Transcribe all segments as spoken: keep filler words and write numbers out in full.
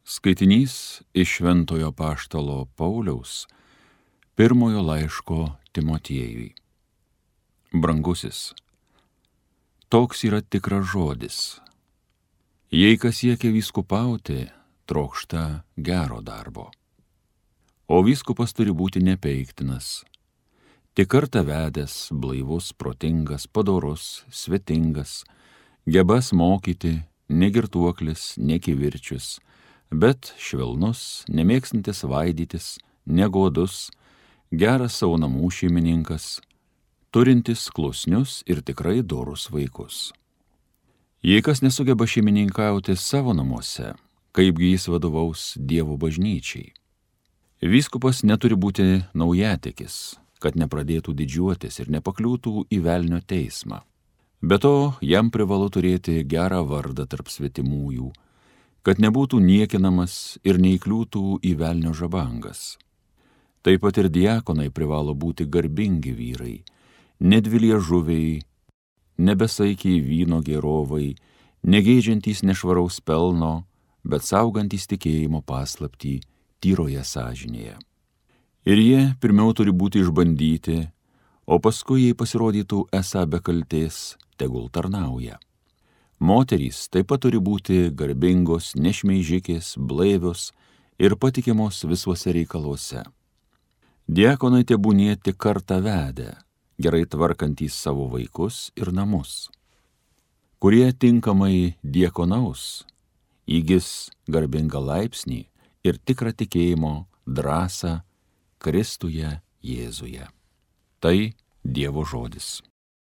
Skaitinys iš Šventojo apaštalo Pauliaus pirmojo laiško Timotiejui. Brangusis, toks yra tikras žodis. Jei kas siekia vyskupauti, trokšta gero darbo. O vyskupas turi būti nepeiktinas, tik kartą vedęs, blaivus, protingas, padorus, svetingas, gebas mokyti, negirtuoklis, nekivirčius, bet švelnus, nemėgstantis vaidytis, negodus, geras savo namų šeimininkas, turintis klusnius ir tikrai dorus vaikus. Jei kas nesugeba šeimininkauti savo namuose, kaipgi jis vadovaus Dievo bažnyčiai. Vyskupas neturi būti naujatekis, kad nepradėtų didžiuotis ir nepakliūtų į velnio teismą. Be to, jam privalu turėti gerą vardą tarp svetimųjų, kad nebūtų niekinamas ir neįkliūtų į velnio žabangas. Taip pat ir diakonai privalo būti garbingi vyrai, nedviliežuviai, nebesaikiai vyno gerovai, negeidžiantys nešvaraus pelno, bet saugantys tikėjimo paslaptį tyroje sąžinėje. Ir jie pirmiau turi būti išbandyti, o paskui, jei pasirodytų esą be kaltės, tegul tarnauja. Moterys taip pat turi būti garbingos, nešmeižikės, blaivios ir patikimos visuose reikaluose. Diakonai tebūnie tik kartą vedę, gerai tvarkantys savo vaikus ir namus. Kurie tinkamai diakonaus, įgis garbingą laipsnį ir tikrą tikėjimo drąsą Kristuje Jėzuje. Tai Dievo žodis.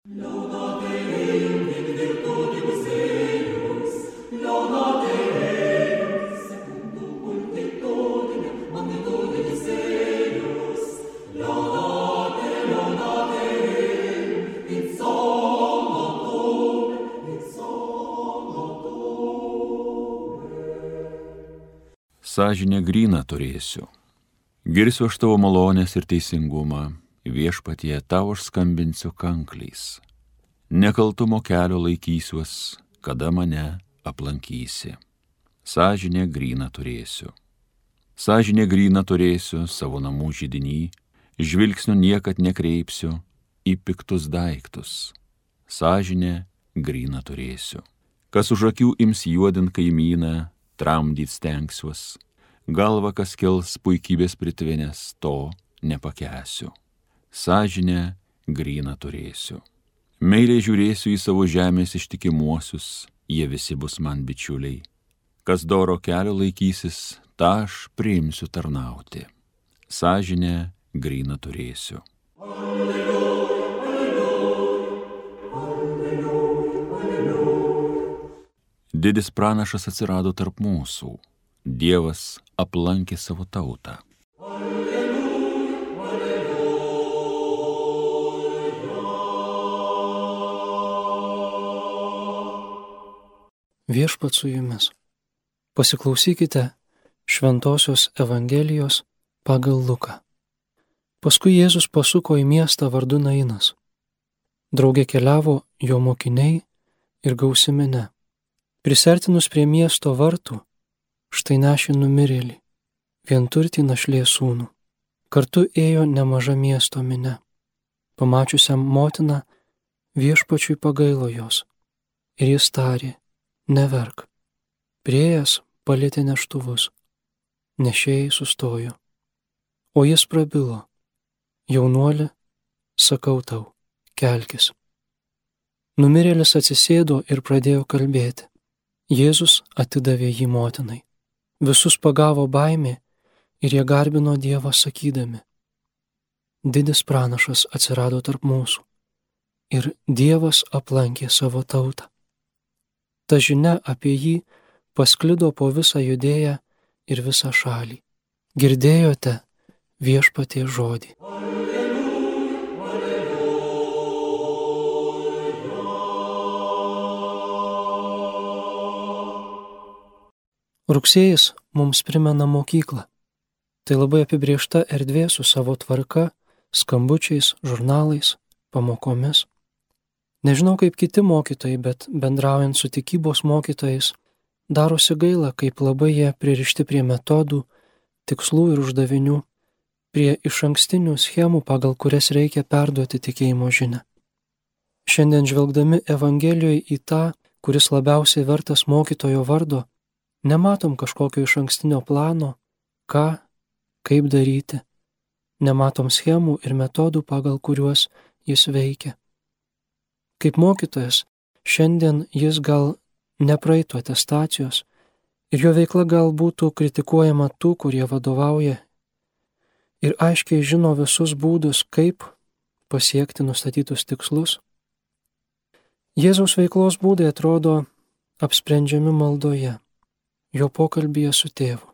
Sąžinę gryną turėsiu. Girsiu aš tavo malonės ir teisingumą, viešpatie tau aš skambinsiu kankliais. Nekaltumo kelio laikysiuos, kada mane aplankysi. Sąžinę gryną turėsiu. Sąžinę gryną turėsiu savo namų židiny, žvilgsniu niekad nekreipsiu į piktus daiktus. Sąžinę gryną turėsiu. Kas už akių ims juodint kaimyną, tramdyt stengsiuos, galva kas kels puikybės pritvinės, to nepakęsiu. Sąžinę gryną turėsiu. Meiliai žiūrėsiu į savo žemės ištikimuosius, jie visi bus man bičiuliai. Kas doro kelio laikysis, tą aš priimsiu tarnauti. Sąžinę gryną turėsiu. Didis pranašas atsirado tarp mūsų. Dievas aplankė savo tautą. Alleluja, alleluja. Viešpats su jumis. Pasiklausykite Šventosios Evangelijos pagal Luką. Paskui Jėzus pasuko į miestą vardu Nainas. Drauge keliavo jo mokiniai ir gausi minia. Prisertinus prie miesto vartų, štai nešė numirėlį, vienturtį našlės sūnų. Kartu ėjo nemaža miesto minia. Pamačiusiam motiną, viešpačiui pagailo jos. Ir jis tarė, neverk. Priėjęs palietė neštuvus. Nešėjai sustojo. O jis prabilo, jaunuoli, sakau tau, kelkis. Numirėlis atsisėdo ir pradėjo kalbėti. Jėzus atidavė jį motinai. Visus pagavo baimė ir jie garbino Dievą sakydami. Didis pranašas atsirado tarp mūsų ir Dievas aplankė savo tautą. Ta žinia apie jį pasklido po visą Judėją ir visą šalį. Girdėjote viešpaties žodį. Rugsėjis mums primena mokyklą. Tai labai apibrėžta erdvė su savo tvarka, skambučiais, žurnalais, pamokomis. Nežinau kaip kiti mokytojai, bet bendraujant su tikybos mokytojais, Darosi gaila, kaip labai jie pririšti prie metodų, tikslų ir uždavinių, prie išankstinių schemų, pagal kurias reikia perduoti tikėjimo žinią. Šiandien žvelgdami Evangelijoje į tą, kuris labiausiai vertas mokytojo vardo, nematom kažkokio išankstinio plano, ką, kaip daryti. Nematom schemų ir metodų, pagal kuriuos jis veikia. Kaip mokytojas, šiandien jis gal nepraeitų atestacijos ir jo veikla gal būtų kritikuojama tų, kurie vadovauja ir aiškiai žino visus būdus, kaip pasiekti nustatytus tikslus. Jėzaus veiklos būdai atrodo apsprendžiami maldoje, jo pokalbyje su tėvu.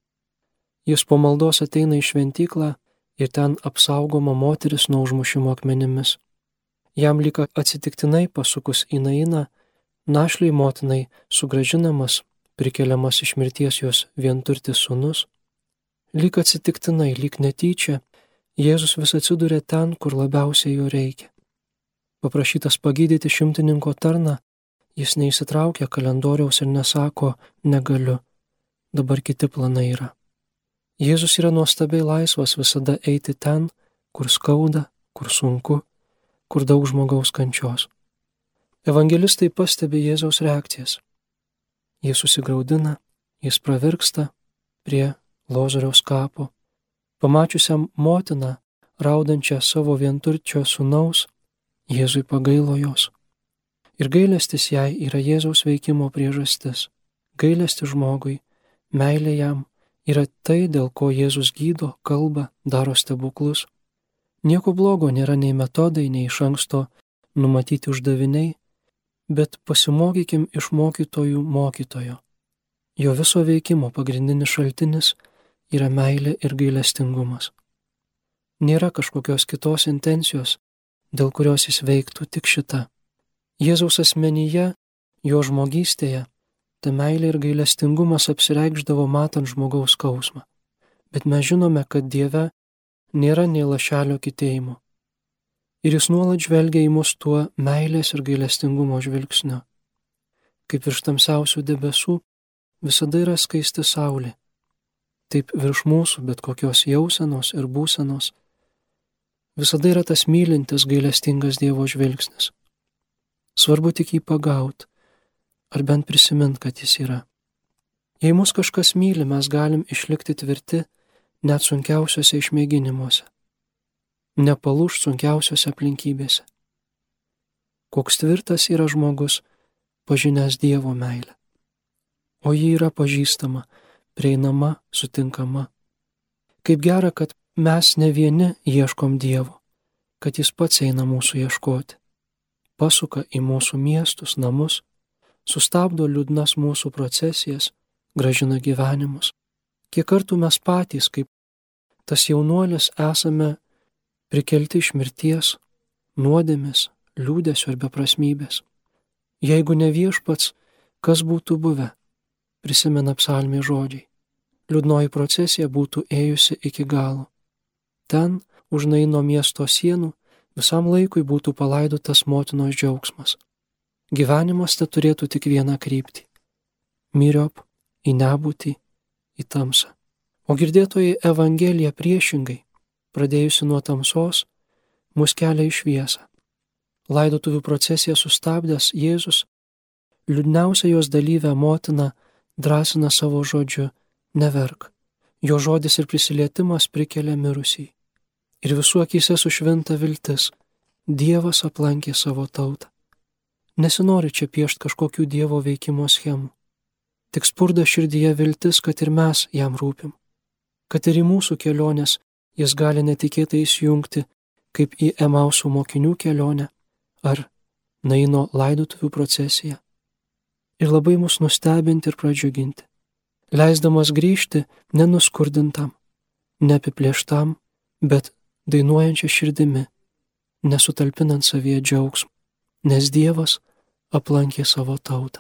Jis po maldos ateina į šventyklą ir ten apsaugoma moteris nuo užmušimo akmenimis. Jam lyg atsitiktinai pasukus į Nainą, našliai motinai sugrąžinamas, prikeliamas iš mirties jos vienturtis sūnus. Lyg atsitiktinai, lyg netyčia, Jėzus vis atsiduria ten, kur labiausiai jo reikia. Paprašytas pagydyti šimtininko tarną, jis neįsitraukia kalendoriaus ir nesako negaliu, dabar kiti planai yra. Jėzus yra nuostabiai laisvas visada eiti ten, kur skauda, kur sunku, kur daug žmogaus kančios. Evangelistai pastebi Jėzaus reakcijas. Jis susigraudina, jis pravirksta prie Lozoriaus kapo. Pamačiusiam motiną, raudančią savo vienturčio sūnaus, Jėzui pagailo jos. Ir gailestis jai yra Jėzaus veikimo priežastis. Gailestis žmogui, meilė jam yra tai, dėl ko Jėzus gydo, kalba, daro stebuklus. Nieko blogo nėra nei metodai, nei iš anksto numatyti uždaviniai, bet pasimokykim iš mokytojų mokytojo. Jo viso veikimo pagrindinis šaltinis yra meilė ir gailestingumas. Nėra kažkokios kitos intencijos, dėl kurios jis veiktų, tik šita. Jėzaus asmenyje, jo žmogystėje, ta meilė ir gailestingumas apsireikšdavo matant žmogaus skausmą. Bet mes žinome, kad Dieve nėra nei lašelio kitėjimo. Ir jis nuolat žvelgia į mus tuo meilės ir gailestingumo žvilgsniu. Kaip virš tamsiausių debesų visada yra skaisti saulė. Taip virš mūsų bet kokios jausenos ir būsenos visada yra tas mylintis gailestingas Dievo žvilgsnis. Svarbu tik jį pagaut, ar bent prisimint, kad jis yra. Jei mus kažkas myli, mes galim išlikti tvirti net sunkiausiuose išmėginimuose, nepalūžt sunkiausiuose aplinkybėse. Koks tvirtas yra žmogus, pažinęs Dievo meilę. O ji yra pažįstama, prieinama, sutinkama. Kaip gera, kad mes ne vieni ieškom Dievo, kad jis pats eina mūsų ieškoti. Pasuka į mūsų miestus, namus, sustabdo liūdnas mūsų procesijas, grąžina gyvenimus. Kiek kartų mes patys, kaip tas jaunuolis, esame prikelti iš mirties, nuodėmės, liūdesio ir beprasmybės. Jeigu ne Viešpats, kas būtų buvę, prisimena psalmės žodžiai. Liūdnoji procesija būtų ėjusi iki galo. Ten, už Naino miesto sienų, visam laikui būtų palaidotas motinos džiaugsmas. Gyvenimas te turėtų tik vieną kryptį – myriop, į nebūtį, į tamsą. O girdėtoji Evangelija priešingai, pradėjusi nuo tamsos, mus kelia į šviesą. Laidotuvių procesiją sustabdęs Jėzus, liūdniausia jos dalyvę motiną drąsina savo žodžiu neverk. Jo žodis ir prisilietimas prikelia mirusį. Ir visų akyse sušvinta viltis. Dievas aplankė savo tautą. Nesinori čia piešti kažkokių Dievo veikimo schemų. Tik spurda širdyje viltis, kad ir mes jam rūpim. Kad ir į mūsų keliones jis gali netikėtai įsijungti, kaip į Emausų mokinių kelionę ar Naino laidotuvių procesiją. Ir labai mus nustebinti ir pradžiuginti. Leisdamas grįžti nenuskurdintam, neapiplėštam, bet dainuojančia širdimi, nesutalpinant savyje džiaugsmą, nes Dievas aplankė savo tautą.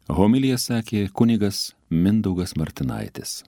Homiliją sakė kunigas Mindaugas Martinaitis.